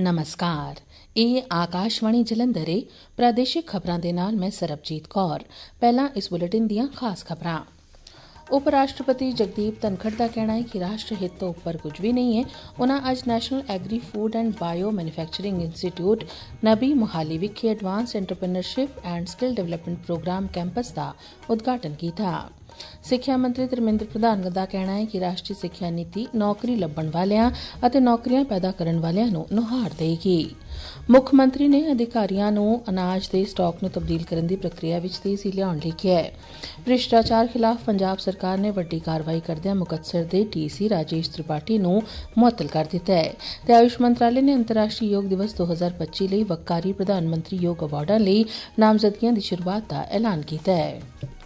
नमस्कार, ਇਹ ਆਕਾਸ਼ਵਾਣੀ ਜਲੰਧਰ ਹੈ। ਪ੍ਰਾਦੇਸ਼ਿਕ ਖਬਰਾਂ ਦੇ ਨਾਲ ਮੈਂ ਸਰਬਜੀਤ ਕੌਰ। ਪਹਿਲਾਂ ਇਸ ਬੁਲੇਟਿਨ ਦੀਆਂ ਖਾਸ ਖਬਰਾਂ। ਉਪ ਰਾਸ਼ਟਰਪਤੀ ਜਗਦੀਪ ਧਨਖੜ ਦਾ ਕਹਿਣਾ ਹੈ ਕਿ ਰਾਸ਼ਟਰ ਹਿੱਤ ਤੋਂ ਉੱਪਰ ਕੁਝ ਵੀ ਨਹੀਂ ਹੈ। ਉਨ੍ਹਾਂ ਅੱਜ national agri food and bio manufacturing institute ਨਵੀਂ ਮੁਹਾਲੀ ਵਿਖੇ advance entrepreneurship and skill development programme campus ਦਾ ਉਦਘਾਟਨ ਕੀਤਾ। ਸਿੱਖਿਆ ਮੰਤਰੀ ਧਰਮਿੰਦਰ ਪ੍ਰਧਾਨ ਦਾ ਕਹਿਣਾ ਹੈ ਕਿ ਰਾਸ਼ਟਰੀ ਸਿੱਖਿਆ ਨੀਤੀ ਨੌਕਰੀ ਲੱਭਣ ਵਾਲਿਆਂ ਅਤੇ ਨੌਕਰੀਆਂ ਪੈਦਾ ਕਰਨ ਵਾਲਿਆਂ ਨੂੰ ਨੁਹਾਰ ਦੇਵੇਗੀ। ਮੁੱਖ ਮੰਤਰੀ ਨੇ ਅਧਿਕਾਰੀਆਂ ਨੂੰ ਅਨਾਜ ਦੇ ਸਟਾਕ ਨੂੰ ਤਬਦੀਲ ਕਰਨ ਦੀ ਪ੍ਰਕਿਰਿਆ ਵਿੱਚ ਤੇਜ਼ੀ ਲਿਆਉਣ ਲਈ ਕਿਹਾ ਹੈ। ਭ੍ਰਿਸ਼ਟਾਚਾਰ ਖਿਲਾਫ਼ ਪੰਜਾਬ ਸਰਕਾਰ ਨੇ ਵੱਡੀ ਕਾਰਵਾਈ ਕਰਦਿਆਂ ਮੁਕਤਸਰ ਦੇ TC ਰਾਜੇਸ਼ ਤ੍ਰਿਪਾਠੀ ਨੂੰ ਮੁਅੱਤਲ ਕਰ ਦਿੱਤਾ ਹੈ ਤੇ ਆਯੁਸ਼ ਮੰਤਰਾਲੇ ਨੇ ਅੰਤਰਰਾਸ਼ਟਰੀ ਯੋਗ ਦਿਵਸ 2025 ਲਈ ਵੱਕਾਰੀ ਪ੍ਰਧਾਨ ਮੰਤਰੀ ਯੋਗ ਅਵਾਰਡਾਂ ਲਈ ਨਾਮਜ਼ਦਗੀਆਂ ਦੀ ਸ਼ੁਰੂਆਤ ਦਾ ਐਲਾਨ ਕੀਤਾ ਹੈ।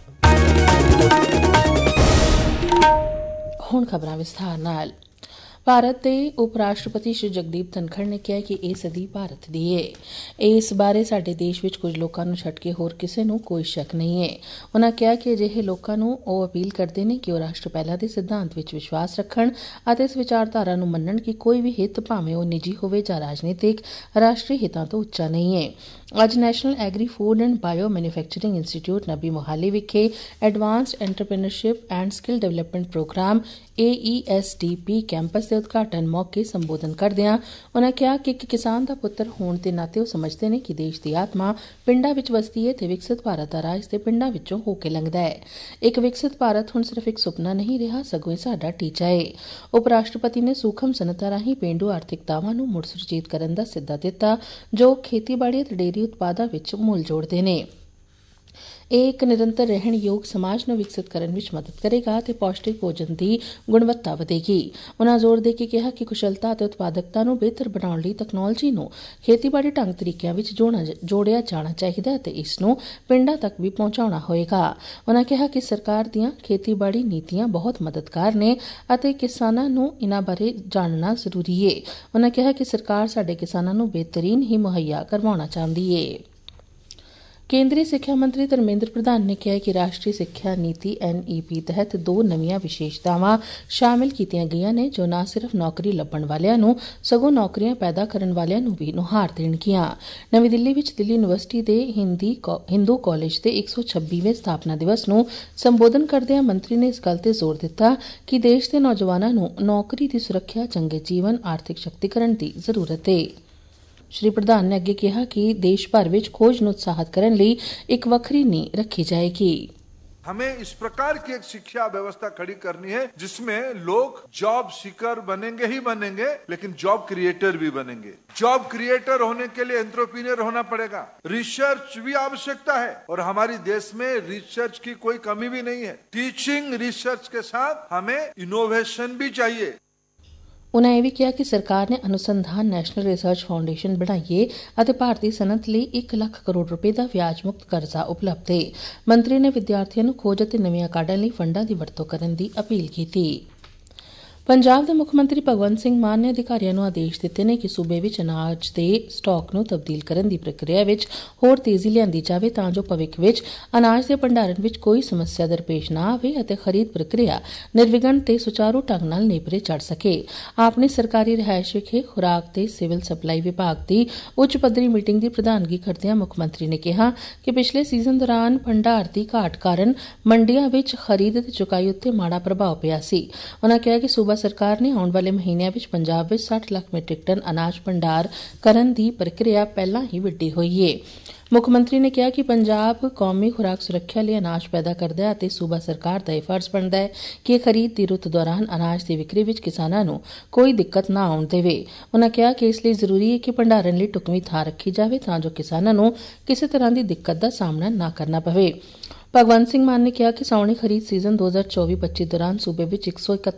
ਹੁਣ ਖਬਰਾਂ ਵਿਸਥਾਰ ਨਾਲ। ਭਾਰਤ ਦੇ ਉਪ ਰਾਸ਼ਟਰਪਤੀ ਸ਼੍ਰੀ ਜਗਦੀਪ ਧਨਖੜ ਨੇ ਕਿਹਾ ਕਿ ਇਹ ਸਦੀ ਭਾਰਤ ਦੀ ਹੈ। ਇਸ ਬਾਰੇ ਸਾਡੇ ਦੇਸ਼ ਵਿੱਚ ਕੁਝ ਲੋਕਾਂ ਨੂੰ ਛੱਡ ਕੇ ਹੋਰ ਕਿਸੇ ਨੂੰ ਕੋਈ ਸ਼ੱਕ ਨਹੀਂ ਹੈ। ਉਨ੍ਹਾਂ ਕਿਹਾ ਕਿ ਅਜਿਹੇ ਲੋਕਾਂ ਨੂੰ ਉਹ ਅਪੀਲ ਕਰਦੇ ਨੇ ਕਿ ਉਹ ਰਾਸ਼ਟਰ ਪਹਿਲਾ ਦੇ ਸਿਧਾਂਤ ਵਿੱਚ ਵਿਸ਼ਵਾਸ ਰੱਖਣ ਅਤੇ ਇਸ ਵਿਚਾਰਧਾਰਾ ਨੂੰ ਮੰਨਣ ਕਿ ਕੋਈ ਵੀ ਹਿੱਤ ਭਾਵੇਂ ਉਹ ਨਿੱਜੀ ਹੋਵੇ ਜਾਂ ਰਾਜਨੀਤਿਕ ਰਾਸ਼ਟਰੀ ਹਿੱਤਾਂ ਤੋਂ ਉੱਚਾ ਨਹੀਂ ਹੈ। ਅੱਜ national agri food and bio manufacturing institute ਨਵੀਂ ਮੁਹਾਲੀ ਵਿਖੇ advanced entrepreneurship and skill development programme AESDP campus ਦੇ ਉਦਘਾਟਨ ਮੌਕੇ ਸੰਬੋਧਨ ਕਰਦਿਆਂ ਉਨ੍ਹਾਂ ਕਿਹਾ ਕਿ ਇੱਕ ਕਿਸਾਨ ਦਾ ਪੁੱਤਰ ਹੋਣ ਦੇ ਨਾਤੇ ਉਹ ਸਮਝਦੇ ਨੇ ਕਿ ਦੇਸ਼ ਦੀ ਆਤਮਾ ਪਿੰਡਾਂ ਵਿੱਚ ਵਸਦੀ ਹੈ ਤੇ ਵਿਕਸਿਤ ਭਾਰਤ ਦਾ ਰਾਜ ਤੇ ਪਿੰਡਾਂ ਵਿੱਚੋਂ ਹੋ ਕੇ ਲੰਘਦਾ ਹੈ। ਇੱਕ ਵਿਕਸਿਤ ਭਾਰਤ ਹੁਣ ਸਿਰਫ ਇੱਕ ਸੁਪਨਾ ਨਹੀਂ ਰਿਹਾ, ਸਗੋਂ ਇਹ ਸਾਡਾ ਟੀਚਾ ਹੈ। ਉਪ ਰਾਸ਼ਟਰਪਤੀ ਨੇ ਸੂਖਮ ਸਨਅਤਾਂ ਰਾਹੀਂ ਪੇਂਡੂ ਆਰਥਿਕਤਾਵਾਂ ਨੂੰ ਮੁੜ ਸੁਰਜੀਤ ਕਰਨ ਦਾ ਸੱਦਾ ਦਿੱਤਾ ਜੋ ਖੇਤੀਬਾੜੀ ਅਤੇ ਡੇਅਰੀ ਉਤਪਾਦਾਂ ਵਿੱਚ ਮੁੱਲ ਜੋੜਦੇ ਨੇ। ਇਹ ਇੱਕ ਨਿਰੰਤਰ ਰਹਿਣ ਯੋਗ ਸਮਾਜ ਨੂੰ ਵਿਕਸਿਤ ਕਰਨ ਵਿੱਚ ਮਦਦ ਕਰੇਗਾ ਅਤੇ ਪੌਸ਼ਟਿਕ ਭੋਜਨ ਦੀ ਗੁਣਵੱਤਾ ਵਧੇਗੀ। ਉਨ੍ਹਾਂ ਜ਼ੋਰ ਦੇ ਕੇ ਕਿਹਾ ਕਿ ਕੁਸ਼ਲਤਾ ਅਤੇ ਉਤਪਾਦਕਤਾ ਨੂੰ ਬਿਹਤਰ ਬਣਾਉਣ ਲਈ ਤਕਨਾਲੋਜੀ ਨੂੰ ਖੇਤੀਬਾੜੀ ਢੰਗ ਤਰੀਕਿਆਂ ਵਿੱਚ ਜੋੜਿਆ ਜਾਣਾ ਚਾਹੀਦਾ ਅਤੇ ਇਸ ਨੂੰ ਪਿੰਡਾਂ ਤੱਕ ਵੀ ਪਹੁੰਚਾਉਣਾ ਹੋਏਗਾ। ਉਨ੍ਹਾਂ ਕਿਹਾ ਕਿ ਸਰਕਾਰ ਦੀਆਂ ਖੇਤੀਬਾੜੀ ਨੀਤੀਆਂ ਬਹੁਤ ਮਦਦਗਾਰ ਨੇ ਅਤੇ ਕਿਸਾਨਾਂ ਨੂੰ ਇਨ੍ਹਾਂ ਬਾਰੇ ਜਾਣਨਾ ਜ਼ਰੂਰੀ ਹੈ। ਉਨ੍ਹਾਂ ਕਿਹਾ ਕਿ ਸਰਕਾਰ ਸਾਡੇ ਕਿਸਾਨਾਂ ਨੂੰ ਬਿਹਤਰੀਨ ਹੀ ਮੁਹੱਈਆ ਕਰਵਾਉਣਾ ਚਾਹੁੰਦੀ ਹੈ। ਕੇਂਦਰੀ ਸਿੱਖਿਆ ਮੰਤਰੀ ਧਰਮਿੰਦਰ ਪ੍ਰਧਾਨ ਨੇ ਕਿਹਾ ਕਿ ਰਾਸ਼ਟਰੀ ਸਿੱਖਿਆ ਨੀਤੀ NEP ਤਹਿਤ 2 ਨਵੀਆਂ ਵਿਸ਼ੇਸ਼ਤਾਵਾਂ ਸ਼ਾਮਿਲ ਕੀਤੀਆਂ ਗਈਆਂ ਨੇ ਜੋ ਨਾ ਸਿਰਫ ਨੌਕਰੀ ਲੱਭਣ ਵਾਲਿਆਂ ਨੂੰ ਸਗੋਂ ਨੌਕਰੀਆਂ ਪੈਦਾ ਕਰਨ ਵਾਲਿਆਂ ਨੂੰ ਵੀ ਨੁਹਾਰ ਦੇਣਗੀਆਂ। ਨਵੀਂ ਦਿੱਲੀ ਵਿੱਚ ਦਿੱਲੀ ਯੂਨੀਵਰਸਿਟੀ ਦੇ ਹਿੰਦੂ ਕਾਲਜ ਦੇ 126ਵੇਂ ਸਥਾਪਨਾ ਦਿਵਸ ਨੂੰ ਸੰਬੋਧਨ ਕਰਦਿਆਂ ਮੰਤਰੀ ਨੇ ਇਸ ਗੱਲ ਤੇ ਜ਼ੋਰ ਦਿੱਤਾ ਕਿ ਦੇਸ਼ ਦੇ ਨੌਜਵਾਨਾਂ ਨੂੰ ਨੌਕਰੀ ਦੀ ਸੁਰੱਖਿਆ, ਚੰਗੇ ਜੀਵਨ, ਆਰਥਿਕ ਸ਼ਕਤੀਕਰਨ ਦੀ ਜ਼ਰੂਰਤ ਹੈ। ਸ਼੍ਰੀ ਪ੍ਰਧਾਨ ਨੇ ਅੱਗੇ ਕਿਹਾ ਕਿ ਦੇਸ਼ ਭਰ ਵਿੱਚ ਖੋਜ ਨੂੰ ਉਤਸ਼ਾਹਿਤ ਕਰਨ ਲਈ ਇੱਕ ਵੱਖਰੀ ਨੀਂਹ ਰੱਖੀ ਜਾਏਗੀ। हमें इस प्रकार की एक शिक्षा व्यवस्था खड़ी करनी है जिसमें लोग जॉब सीकर बनेंगे ही बनेंगे, लेकिन जॉब क्रिएटर भी बनेंगे। जॉब क्रिएटर होने के लिए एंटरप्रेन्योर होना पड़ेगा। रिसर्च भी आवश्यकता है और हमारी देश में रिसर्च की कोई कमी भी नहीं है। टीचिंग रिसर्च के साथ हमें इनोवेशन भी चाहिए। ਉਨ੍ਹਾਂ ਇਹ ਵੀ ਕਿਹਾ ਕਿ ਸਰਕਾਰ ਨੇ ਅਨੁਸੰਧਾਨ ਨੈਸ਼ਨਲ ਰਿਸਰਚ ਫਾਊਂਡੇਸ਼ਨ ਬਣਾਈ ਹੈ ਅਤੇ ਭਾਰਤੀ ਸਨਅਤ ਲਈ 1 ਲੱਖ ਕਰੋੜ ਰੁਪਏ ਦਾ ਵਿਆਜ ਮੁਕਤ ਕਰਜ਼ਾ ਉਪਲਬਧ ਹੈ। ਮੰਤਰੀ ਨੇ ਵਿਦਿਆਰਥੀਆਂ ਨੂੰ ਖੋਜ ਅਤੇ ਨਵੀਆਂ ਕਾਢਾਂ ਲਈ ਫੰਡਾਂ ਦੀ ਵਰਤੋਂ ਕਰਨ ਦੀ ਅਪੀਲ ਕੀਤੀ। ਪੰਜਾਬ ਦੇ ਮੁੱਖ ਮੰਤਰੀ ਭਗਵੰਤ ਸਿੰਘ ਮਾਨ ਨੇ ਅਧਿਕਾਰੀਆਂ ਨੂੰ ਆਦੇਸ਼ ਦਿੱਤੇ ਨੇ ਕਿ ਸੂਬੇ ਵਿੱਚ ਅਨਾਜ ਦੇ ਸਟਾਕ ਨੂੰ ਤਬਦੀਲ ਕਰਨ ਦੀ ਪ੍ਰਕਿਰਿਆ ਵਿੱਚ ਹੋਰ ਤੇਜ਼ੀ ਲਿਆਂਦੀ ਜਾਵੇ ਤਾਂ ਜੋ ਭਵਿੱਖ ਵਿੱਚ ਅਨਾਜ ਦੇ ਭੰਡਾਰਨ ਵਿੱਚ ਕੋਈ ਸਮੱਸਿਆ ਦਰਪੇਸ਼ ਨਾ ਆਵੇ ਅਤੇ ਖਰੀਦ ਪ੍ਰਕਿਰਿਆ ਨਿਰਵਿਘਨ ਤੇ ਸੁਚਾਰੂ ਢੰਗ ਨਾਲ ਨੇਪਰੇ ਚੜ੍ਹ ਸਕੇ। ਆਪਣੀ ਸਰਕਾਰੀ ਰਿਹਾਇਸ਼ ਵਿਖੇ ਖੁਰਾਕ ਤੇ ਸਿਵਲ ਸਪਲਾਈ ਵਿਭਾਗ ਦੀ ਉੱਚ ਪੱਧਰੀ ਮੀਟਿੰਗ ਦੀ ਪ੍ਰਧਾਨਗੀ ਕਰਦਿਆਂ ਮੁੱਖ ਮੰਤਰੀ ਨੇ ਕਿਹਾ ਕਿ ਪਿਛਲੇ ਸੀਜ਼ਨ ਦੌਰਾਨ ਭੰਡਾਰ ਦੀ ਘਾਟ ਕਾਰਨ ਮੰਡੀਆਂ ਵਿੱਚ ਖਰੀਦ ਤੇ ਚੁਕਾਈ ਉੱਤੇ ਮਾੜਾ ਪ੍ਰਭਾਵ ਪਿਆ ਸੀ। ਉਨ੍ਹਾਂ ਕਿਹਾ ਕਿ ਸੂਬਾ ਸਰਕਾਰ ਨੇ ਆਉਣ ਵਾਲੇ ਮਹੀਨਿਆਂ ਵਿੱਚ ਪੰਜਾਬ ਵਿੱਚ 60 ਲੱਖ ਮੀਟ੍ਰਿਕ ਟਨ ਅਨਾਜ ਭੰਡਾਰ ਕਰਨ ਦੀ ਪ੍ਰਕਿਰਿਆ ਪਹਿਲਾਂ ਹੀ ਵਿੱਢੀ ਹੋਈ ਹੈ। ਮੁੱਖ ਮੰਤਰੀ ਨੇ ਕਿਹਾ ਕਿ ਪੰਜਾਬ ਕੌਮੀ ਖੁਰਾਕ ਸੁਰੱਖਿਆ ਲਈ ਅਨਾਜ ਪੈਦਾ ਕਰਦਾ ਹੈ ਅਤੇ ਸੂਬਾ ਸਰਕਾਰ ਦਾ ਇਹ ਫਰਜ਼ ਬਣਦਾ ਹੈ ਕਿ ਖਰੀਦ ਦੀ ਰੁੱਤ ਦੌਰਾਨ ਅਨਾਜ ਦੀ ਵਿਕਰੀ ਵਿੱਚ ਕਿਸਾਨਾਂ ਨੂੰ ਕੋਈ ਦਿੱਕਤ ਨਾ ਆਉਣ ਦੇਵੇ। ਉਨ੍ਹਾਂ ਕਿਹਾ ਕਿ ਇਸ ਲਈ ਜ਼ਰੂਰੀ ਹੈ ਕਿ ਭੰਡਾਰਨ ਲਈ ਢੁਕਵੀਂ ਥਾਂ ਰੱਖੀ ਜਾਵੇ ਤਾਂ ਜੋ ਕਿਸਾਨਾਂ ਨੂੰ ਕਿਸੇ ਤਰ੍ਹਾਂ ਦੀ ਦਿੱਕਤ ਦਾ ਸਾਹਮਣਾ ਨਾ ਕਰਨਾ ਪਵੇ। ਭਗਵੰਤ ਸਿੰਘ ਮਾਨ ਨੇ ਕਿਹਾ ਕਿ ਸਾਉਣੀ ਖਰੀਦ ਸੀਜ਼ਨ 2024-25 ਦੌਰਾਨ ਸੂਬੇ ਵਿੱਚ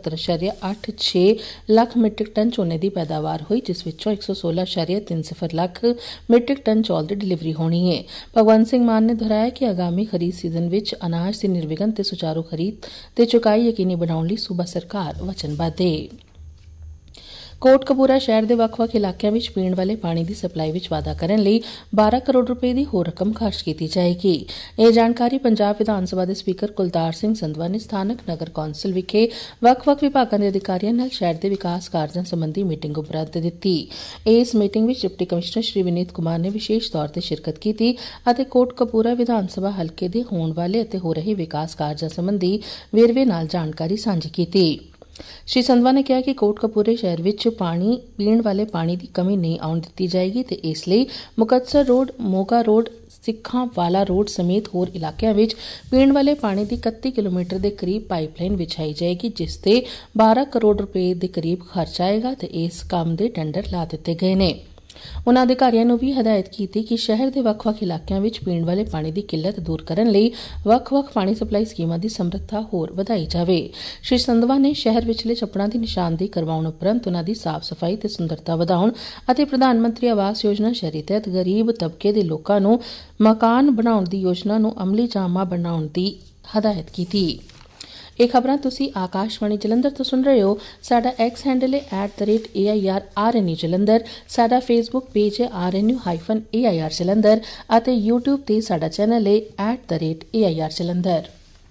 171.86 ਲੱਖ ਮੀਟ੍ਰਿਕ ਟਨ ਝੋਨੇ ਦੀ ਪੈਦਾਵਾਰ ਹੋਈ, ਜਿਸ ਵਿੱਚੋਂ 116.30 ਲੱਖ ਮੀਟ੍ਰਿਕ ਟਨ ਚੌਲ ਦੀ ਡਿਲੀਵਰੀ ਹੋਣੀ ਹੈ। ਭਗਵੰਤ ਸਿੰਘ ਮਾਨ ਨੇ ਦੁਹਰਾਇਆ ਕਿ ਆਗਾਮੀ ਖਰੀਦ ਸੀਜ਼ਨ ਵਿੱਚ ਅਨਾਜ ਦੀ ਨਿਰਵਿਘਨ ਤੇ ਸੁਚਾਰੂ ਖਰੀਦ ਤੇ ਚੁਕਾਈ ਯਕੀਨੀ ਬਣਾਉਣ ਲਈ ਸੂਬਾ ਸਰਕਾਰ ਵਚਨਬੱਧ ਹੈ। ਕੋਟਕਪੂਰਾ ਸ਼ਹਿਰ ਦੇ ਵੱਖ-ਵੱਖ ਇਲਾਕਿਆਂ ਵਿੱਚ ਪੀਣ ਵਾਲੇ ਪਾਣੀ ਦੀ ਸਪਲਾਈ ਵਿੱਚ ਵਾਧਾ ਕਰਨ ਲਈ 12 ਕਰੋੜ ਰੁਪਏ ਦੀ ਹੋਰ ਰਕਮ ਖਰਚ ਕੀਤੀ ਜਾਏਗੀ। ਇਹ ਜਾਣਕਾਰੀ ਪੰਜਾਬ ਵਿਧਾਨ ਸਭਾ ਦੇ ਸਪੀਕਰ ਕੁਲਤਾਰ ਸਿੰਘ ਸੰਧਵਾ ਨੇ ਸਥਾਨਕ ਨਗਰ ਕੌਂਸਲ ਵਿਖੇ ਵੱਖ-ਵੱਖ ਵਿਭਾਗਾਂ ਦੇ ਅਧਿਕਾਰੀਆਂ ਨਾਲ ਸ਼ਹਿਰ ਦੇ ਵਿਕਾਸ ਕਾਰਜਾਂ ਸੰਬੰਧੀ ਮੀਟਿੰਗ ਉਪਰੰਤ ਦਿੱਤੀ। ਇਸ ਮੀਟਿੰਗ ਵਿੱਚ ਡਿਪਟੀ ਕਮਿਸ਼ਨਰ ਸ਼੍ਰੀ ਵਿਨੀਤ ਕੁਮਾਰ ਨੇ ਵਿਸ਼ੇਸ਼ ਤੌਰ ਤੇ ਸ਼ਿਰਕਤ ਕੀਤੀ ਅਤੇ ਕੋਟਕਪੂਰਾ ਵਿਧਾਨ ਸਭਾ ਹਲਕੇ ਦੇ ਹੋਣ ਵਾਲੇ ਅਤੇ ਹੋ ਰਹੇ ਵਿਕਾਸ ਕਾਰਜਾਂ ਸੰਬੰਧੀ ਵੇਰਵੇ ਨਾਲ ਜਾਣਕਾਰੀ ਸਾਂਝੀ ਕੀਤੀ। श्री संधवा ने कहा कि कोटकपूरे शहर विच पीण वाले पानी की कमी नहीं आउण दित्ती जाएगी ते इसलिए Muktsar road, Moga road, Sikhanwala road समेत होर इलाकिਆਂ ਵਿੱਚ ਪੀਣ ਵਾਲੇ ਪਾਣੀ ਦੀ 31 ਕਿਲੋਮੀਟਰ ਦੇ ਕਰੀਬ ਪਾਈਪਲਾਈਨ ਵਿਛਾਈ ਜਾਏਗੀ, ਜਿਸ ਤੇ 12 ਕਰੋੜ ਰੁਪਏ ਦੇ ਕਰੀਬ ਖਰਚ ਆਏਗਾ ਤੇ ਇਸ ਕੰਮ ਦੇ ਟੈਂਡਰ ਲਾ ਦਿੱਤੇ ਗਏ ਨੇ। ਉਨ੍ਹਾਂ ਅਧਿਕਾਰੀਆਂ ਨੂੰ ਵੀ ਹਦਾਇਤ ਕੀਤੀ ਕਿ ਸ਼ਹਿਰ ਦੇ ਵੱਖ-ਵੱਖ ਇਲਾਕਿਆਂ ਵਿੱਚ ਪੀਣ ਵਾਲੇ ਪਾਣੀ ਦੀ ਕਿੱਲਤ ਦੂਰ ਕਰਨ ਲਈ ਵੱਖ-ਵੱਖ ਪਾਣੀ ਸਪਲਾਈ ਸਕੀਮਾਂ ਦੀ ਸਮਰੱਥਾ ਹੋਰ ਵਧਾਈ ਜਾਵੇ। ਸ਼੍ਰੀ ਸੰਧਵਾ ਨੇ ਸ਼ਹਿਰ ਵਿਚਲੇ ਛੱਪੜਾਂ ਦੀ ਨਿਸ਼ਾਨਦੇਹੀ ਕਰਵਾਉਣ ਉਪਰੰਤ ਉਨ੍ਹਾਂ ਦੀ ਸਾਫ਼ ਸਫਾਈ ਤੇ ਸੁੰਦਰਤਾ ਵਧਾਉਣ ਅਤੇ ਪ੍ਰਧਾਨ ਮੰਤਰੀ ਆਵਾਸ ਯੋਜਨਾ ਸ਼ਹਿਰੀ ਤਹਿਤ ਗਰੀਬ ਤਬਕੇ ਦੇ ਲੋਕਾਂ ਨੂੰ ਮਕਾਨ ਬਣਾਉਣ ਦੀ ਯੋਜਨਾ ਨੂੰ ਅਮਲੀ ਜਾਮਾ ਬਣਾਉਣ ਦੀ ਹਦਾਇਤ ਕੀਤੀ। ਇਹ ਖਬਰਾਂ ਤੁਸੀਂ ਆਕਾਸ਼ਵਾਣੀ ਜਲੰਧਰ ਤੋਂ ਸੁਣ ਰਹੇ ਹੋ। ਸਾਡਾ ਐਕਸ ਹੈਂਡਲ ਹੈ @AIRRNU ਜਲੰਧਰ, ਸਾਡਾ ਫੇਸਬੁੱਕ ਪੇਜ ਹੈ RNU-AIR ਜਲੰਧਰ ਅਤੇ YouTube ਤੇ ਸਾਡਾ ਚੈਨਲ ਹੈ @AIR ਜਲੰਧਰ।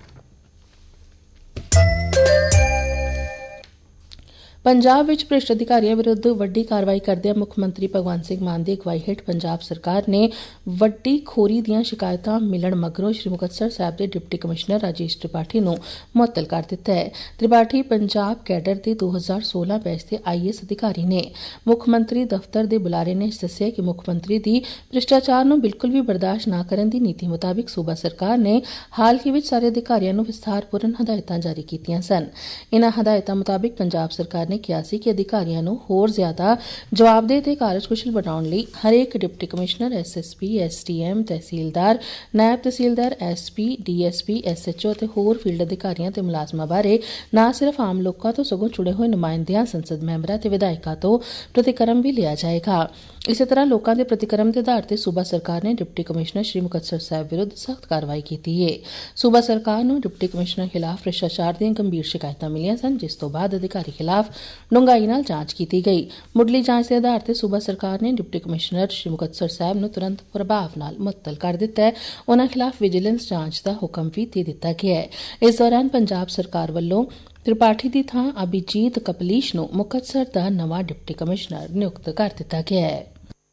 ਪੰਜਾਬ ਵਿੱਚ ਭ੍ਰਿਸ਼ਟ ਅਧਿਕਾਰੀਆਂ ਵਿਰੁੱਧ ਵੱਡੀ ਕਾਰਵਾਈ ਕਰਦਿਆਂ ਮੁੱਖ ਮੰਤਰੀ ਭਗਵੰਤ ਸਿੰਘ ਮਾਨ ਦੀ ਅਗਵਾਈ ਹੇਠ ਪੰਜਾਬ ਸਰਕਾਰ ਨੇ ਵੱਡੀ ਖੋਰੀ ਦੀਆਂ ਸ਼ਿਕਾਇਤਾਂ ਮਿਲਣ ਮਗਰੋਂ ਸ਼੍ਰੀ ਮੁਕਤਸਰ ਸਾਹਿਬ ਦੇ ਡਿਪਟੀ ਕਮਿਸ਼ਨਰ ਰਾਜੇਸ਼ ਤ੍ਰਿਪਾਠੀ ਨੂੰ ਮੁਅੱਤਲ ਕਰ ਦਿੱਤਾ ਹੈ। ਤ੍ਰਿਪਾਠੀ ਪੰਜਾਬ ਕੈਡਰ ਦੇ 2016 ਬੈਚ ਦੇ IAS ਅਧਿਕਾਰੀ ਨੇ। ਮੁੱਖ ਮੰਤਰੀ ਦਫ਼ਤਰ ਦੇ ਬੁਲਾਰੇ ਨੇ ਦੱਸਿਆ ਕਿ ਮੁੱਖ ਮੰਤਰੀ ਦੀ ਭ੍ਰਿਸ਼ਟਾਚਾਰ ਨੂੰ ਬਿਲਕੁਲ ਵੀ ਬਰਦਾਸ਼ਤ ਨਾ ਕਰਨ ਦੀ ਨੀਤੀ ਮੁਤਾਬਿਕ ਸੂਬਾ ਸਰਕਾਰ ਨੇ ਹਾਲ ਹੀ ਵਿੱਚ ਸਾਰੇ ਅਧਿਕਾਰੀਆਂ ਨੂੰ ਵਿਸਥਾਰਪੂਰਨ ਹਦਾਇਤਾਂ ਜਾਰੀ ਕੀਤੀਆਂ ਸਨ। ਇਨ੍ਹਾਂ ਹਦਾਇਤਾਂ ਮੁਤਾਬਿਕ ਪੰਜਾਬ ਸਰਕਾਰ ਨੇ ਕਿਹਾ ਸੀ ਕਿ ਅਧਿਕਾਰੀਆਂ ਨੂੰ ਹੋਰ ਜ਼ਿਆਦਾ ਜਵਾਬਦੇਹ ਤੇ ਕਾਰਜਕੁਸ਼ਲ ਬਣਾਉਣ ਲਈ ਹਰੇਕ deputy commissioner, SSP, SDM, tehsildar, naib tehsildar, SP, DSP, SHO ਅਤੇ ਹੋਰ ਫੀਲਡ ਅਧਿਕਾਰੀਆਂ ਤੇ ਮੁਲਾਜ਼ਮਾਂ ਬਾਰੇ ਨਾ ਸਿਰਫ ਆਮ ਲੋਕਾਂ ਤੋਂ ਸਗੋਂ ਜੁੜੇ ਹੋਏ ਨੁਮਾਇੰਦਿਆਂ, ਸੰਸਦ ਮੈਂਬਰਾਂ ਤੇ ਵਿਧਾਇਕਾਂ ਤੋਂ ਪ੍ਰਤੀਕਰਮ ਵੀ ਲਿਆ ਜਾਏਗਾ। ਇਸੇ ਤਰ੍ਹਾਂ ਲੋਕਾਂ ਦੇ ਪ੍ਰਤੀਕਰਮ ਦੇ ਆਧਾਰ ਤੇ ਸੂਬਾ ਸਰਕਾਰ ਨੇ ਡਿਪਟੀ ਕਮਿਸ਼ਨਰ ਸ਼੍ਰੀ ਮੁਕਤਸਰ ਸਾਹਿਬ ਵਿਰੁੱਧ ਸਖਤ ਕਾਰਵਾਈ ਕੀਤੀ ਹੈ। ਸੂਬਾ ਸਰਕਾਰ ਨੂੰ ਡਿਪਟੀ ਕਮਿਸ਼ਨਰ ਖਿਲਾਫ ਭ੍ਰਿਸ਼ਟਾਚਾਰ ਦੀਆਂ ਗੰਭੀਰ ਸ਼ਿਕਾਇਤਾਂ ਮਿਲੀਆਂ ਸਨ, ਜਿਸ ਤੋਂ ਬਾਅਦ ਅਧਿਕਾਰੀ ਖਿਲਾਫ ਡੂੰਘਾਈ ਨਾਲ ਜਾਂਚ ਕੀਤੀ ਗਈ। ਮੁੱਢਲੀ ਜਾਂਚ ਦੇ ਆਧਾਰ ਤੇ ਸੂਬਾ ਸਰਕਾਰ ਨੇ ਡਿਪਟੀ ਕਮਿਸ਼ਨਰ ਸ਼੍ਰੀ ਮੁਕਤਸਰ ਸਾਹਿਬ ਨੂੰ ਤੁਰੰਤ ਪ੍ਰਭਾਵ ਨਾਲ ਮੁਅੱਤਲ ਕਰ ਦਿੱਤਾ ਹੈ। ਉਨ੍ਹਾਂ ਖਿਲਾਫ ਵਿਜੀਲੈਂਸ ਜਾਂਚ ਦਾ ਹੁਕਮ ਵੀ ਦੇ ਦਿੱਤਾ ਗਿਆ ਹੈ। ਇਸ ਦੌਰਾਨ ਪੰਜਾਬ ਸਰਕਾਰ ਵੱਲੋਂ ਤ੍ਰਿਪਾਠੀ ਦੀ ਥਾਂ ਅਭਿਜੀਤ ਕਪਲੀਸ਼ ਨੂੰ ਮੁਕਤਸਰ ਦਾ ਨਵਾਂ ਡਿਪਟੀ ਕਮਿਸ਼ਨਰ ਨਿਯੁਕਤ ਕਰ ਦਿੱਤਾ ਗਿਆ ਹੈ।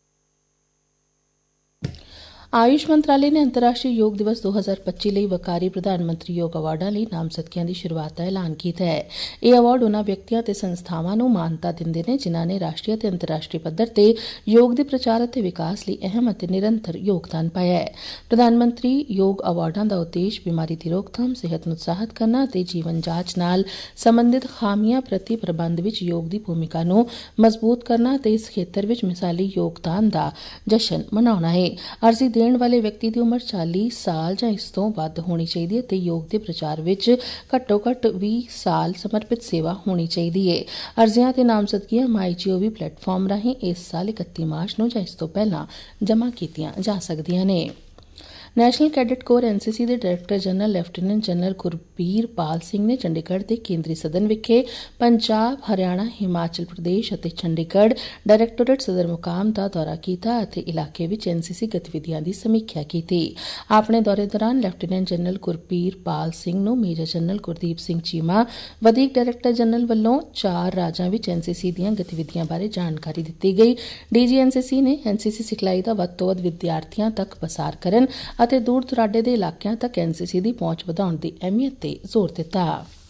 ਆਯੁਸ਼ ਮੰਤਰਾਲੇ ਨੇ ਅੰਤਰਰਾਸ਼ਟਰੀ ਯੋਗ ਦਿਵਸ 2025 ਲਈ ਵਕਾਰੀ ਪ੍ਰਧਾਨ ਮੰਤਰੀ ਯੋਗ ਅਵਾਰਡਾਂ ਲਈ ਨਾਮਜ਼ਦਗੀਆਂ ਦੀ ਸ਼ੁਰੂਆਤ ਦਾ ਐਲਾਨ ਕੀਤਾ ਹੈ। ਇਹ ਅਵਾਰਡ ਉਨ੍ਹਾਂ ਵਿਅਕਤੀਆਂ ਤੇ ਸੰਸਥਾਵਾਂ ਨੂੰ ਮਾਨਤਾ ਦਿੰਦੇ ਨੇ ਜਿਨ੍ਹਾਂ ਨੇ ਰਾਸ਼ਟਰੀ ਅਤੇ ਅੰਤਰਰਾਸ਼ਟਰੀ ਪੱਧਰ ਤੇ ਯੋਗ ਦੇ ਪ੍ਰਚਾਰ ਅਤੇ ਵਿਕਾਸ ਲਈ ਅਹਿਮ ਅਤੇ ਨਿਰੰਤਰ ਯੋਗਦਾਨ ਪਾਇਆ ਹੈ। ਪ੍ਰਧਾਨ ਮੰਤਰੀ ਯੋਗ ਅਵਾਰਡਾਂ ਦਾ ਉਦੇਸ਼ ਬਿਮਾਰੀ ਦੀ ਰੋਕਥਾਮ, ਸਿਹਤ ਨੂੰ ਉਤਸ਼ਾਹਿਤ ਕਰਨਾ ਅਤੇ ਜੀਵਨ ਜਾਂਚ ਨਾਲ ਸੰਬੰਧਿਤ ਖਾਮੀਆਂ ਪ੍ਰਤੀ ਪ੍ਰਬੰਧ ਵਿੱਚ ਯੋਗ ਦੀ ਭੂਮਿਕਾ ਨੂੰ ਮਜ਼ਬੂਤ ਕਰਨਾ ਅਤੇ ਇਸ ਖੇਤਰ ਵਿੱਚ ਮਿਸਾਲੀ ਯੋਗਦਾਨ ਦਾ ਜਸ਼ਨ ਮਨਾਉਣਾ ਹੈ। ਅਰਜ਼ੀ ਦੇਣ ਵਾਲੇ ਵਿਅਕਤੀ ਦੀ ਉਮਰ 40 ਸਾਲ ਜਾਂ ਇਸ ਤੋਂ ਵੱਧ ਹੋਣੀ ਚਾਹੀਦੀ ਹੈ ਤੇ ਯੋਗ ਦੇ ਪ੍ਰਚਾਰ ਵਿੱਚ ਘੱਟੋ-ਘੱਟ 20 ਸਾਲ ਸਮਰਪਿਤ ਸੇਵਾ ਹੋਣੀ ਚਾਹੀਦੀ ਹੈ। ਅਰਜ਼ੀਆਂ ਤੇ ਨਾਮਜ਼ਦਗੀਆਂ MyGov ਪਲੇਟਫਾਰਮ ਰਾਹੀਂ ਇਸ ਸਾਲ 31 ਮਾਰਚ ਨੂੰ ਜਾਂ ਇਸ ਤੋਂ ਪਹਿਲਾਂ ਜਮ੍ਹਾਂ ਕੀਤੀਆਂ ਜਾ ਸਕਦੀਆਂ ਨੇ। ਨੈਸ਼ਨਲ ਕੈਡਟ ਕੋਰ NCC ਦੇ director general lieutenant general Gurbir Pal Singh ਨੇ ਚੰਡੀਗੜ੍ਹ ਦੇ ਕੇਂਦਰੀ ਸਦਨ ਵਿਖੇ ਪੰਜਾਬ, ਹਰਿਆਣਾ, ਹਿਮਾਚਲ ਪ੍ਰਦੇਸ਼ ਅਤੇ ਚੰਡੀਗੜ੍ਹ ਡਾਇਰੈਕਟੋਰੇਟ ਸਦਰ ਮੁਕਾਮ ਦਾ ਦੌਰਾ ਕੀਤਾ ਅਤੇ ਇਲਾਕੇ ਵਿੱਚ NCC ਗਤੀਵਿਧੀਆਂ ਦੀ ਸਮੀਖਿਆ ਕੀਤੀ। ਆਪਣੇ ਦੌਰੇ ਦੌਰਾਨ ਲੈਫਟੀਨੈਂਟ ਜਨਰਲ ਗੁਰਬੀਰ ਪਾਲ ਸਿੰਘ ਨੂੰ ਮੇਜਰ ਜਨਰਲ ਗੁਰਦੀਪ ਸਿੰਘ ਚੀਮਾ, ਵਧੀਕ ਡਾਇਰੈਕਟਰ ਜਨਰਲ ਵੱਲੋਂ 4 ਰਾਜਾਂ ਵਿੱਚ NCC ਦੀਆਂ ਗਤੀਵਿਧੀਆਂ ਬਾਰੇ ਜਾਣਕਾਰੀ ਦਿੱਤੀ ਗਈ। DG NCC ਨੇ NCC ਸਿਖਲਾਈ ਦਾ ਵੱਧ ਤੋਂ ਵੱਧ ਵਿਦਿਆਰਥੀਆਂ ਤੱਕ ਪਸਾਰ ਕਰਨ ਅਤੇ ਦੂਰ ਦੁਰਾਡੇ ਦੇ ਇਲਾਕਿਆਂ ਤੱਕ NCC ਦੀ ਪਹੁੰਚ ਵਧਾਉਣ ਦੀ ਅਹਿਮੀਅਤ ਤੇ ਜ਼ੋਰ ਦਿੱਤਾ।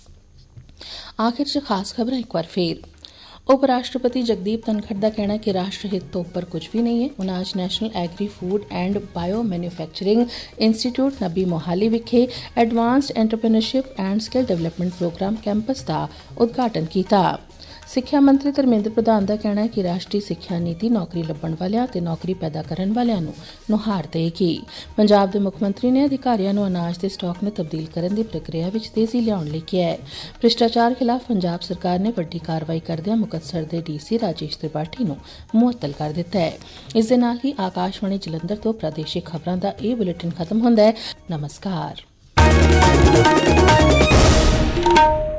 ਆਖਿਰ 'ਚ ਖਾਸ ਖਬਰਾਂ ਇੱਕ ਵਾਰ ਫੇਰ। ਉਪ ਰਾਸ਼ਟਰਪਤੀ ਜਗਦੀਪ ਧਨਖੜ ਦਾ ਕਹਿਣਾ ਹੈ ਕਿ ਰਾਸ਼ਟਰ ਹਿੱਤ ਤੋਂ ਉੱਪਰ ਕੁਝ ਵੀ ਨਹੀਂ ਹੈ। ਉਨ੍ਹਾਂ ਅੱਜ national agri food and bio manufacturing institute ਨੱਬੀ ਮੋਹਾਲੀ ਵਿਖੇ advanced entrepreneurship and skill development programme campus ਦਾ ਉਦਘਾਟਨ ਕੀਤਾ। ਸਿੱਖਿਆ ਮੰਤਰੀ ਧਰਮੇਂਦਰ ਪ੍ਰਧਾਨ ਦਾ ਕਹਿਣਾ ਹੈ ਕਿ ਰਾਸ਼ਟਰੀ ਸਿੱਖਿਆ ਨੀਤੀ ਨੌਕਰੀ ਲੱਭਣ ਵਾਲਿਆਂ ਤੇ ਨੌਕਰੀ ਪੈਦਾ ਕਰਨ ਵਾਲਿਆਂ ਨੂੰ ਨੁਹਾਰ ਦੇਗੀ। ਪੰਜਾਬ ਦੇ ਮੁੱਖ ਮੰਤਰੀ ਨੇ ਅਧਿਕਾਰੀਆਂ ਨੂੰ ਅਨਾਜ ਦੇ ਸਟਾਕ ਨੂੰ ਤਬਦੀਲ ਕਰਨ ਦੀ ਪ੍ਰਕਿਰਿਆ ਵਿੱਚ ਤੇਜ਼ੀ ਲਿਆਉਣ ਲਈ ਕਿਹਾ ਹੈ। ਭ੍ਰਿਸ਼ਟਾਚਾਰ ਖਿਲਾਫ ਪੰਜਾਬ ਸਰਕਾਰ ਨੇ ਵੱਡੀ ਕਾਰਵਾਈ ਕਰਦਿਆਂ ਮੁਕਤਸਰ ਦੇ DC ਰਾਜੇਸ਼ ਤ੍ਰਿਪਾਠੀ ਨੂੰ ਮੁਅੱਤਲ ਕਰ ਦਿੱਤਾ ਹੈ। ਇਸ ਦੇ ਨਾਲ ਹੀ ਆਕਾਸ਼ਵਾਣੀ ਜਲੰਧਰ ਤੋਂ ਪ੍ਰਾਦੇਸ਼ਿਕ ਖਬਰਾਂ ਦਾ ਇਹ ਬੁਲੇਟਿਨ ਖਤਮ ਹੁੰਦਾ ਹੈ। ਨਮਸਕਾਰ।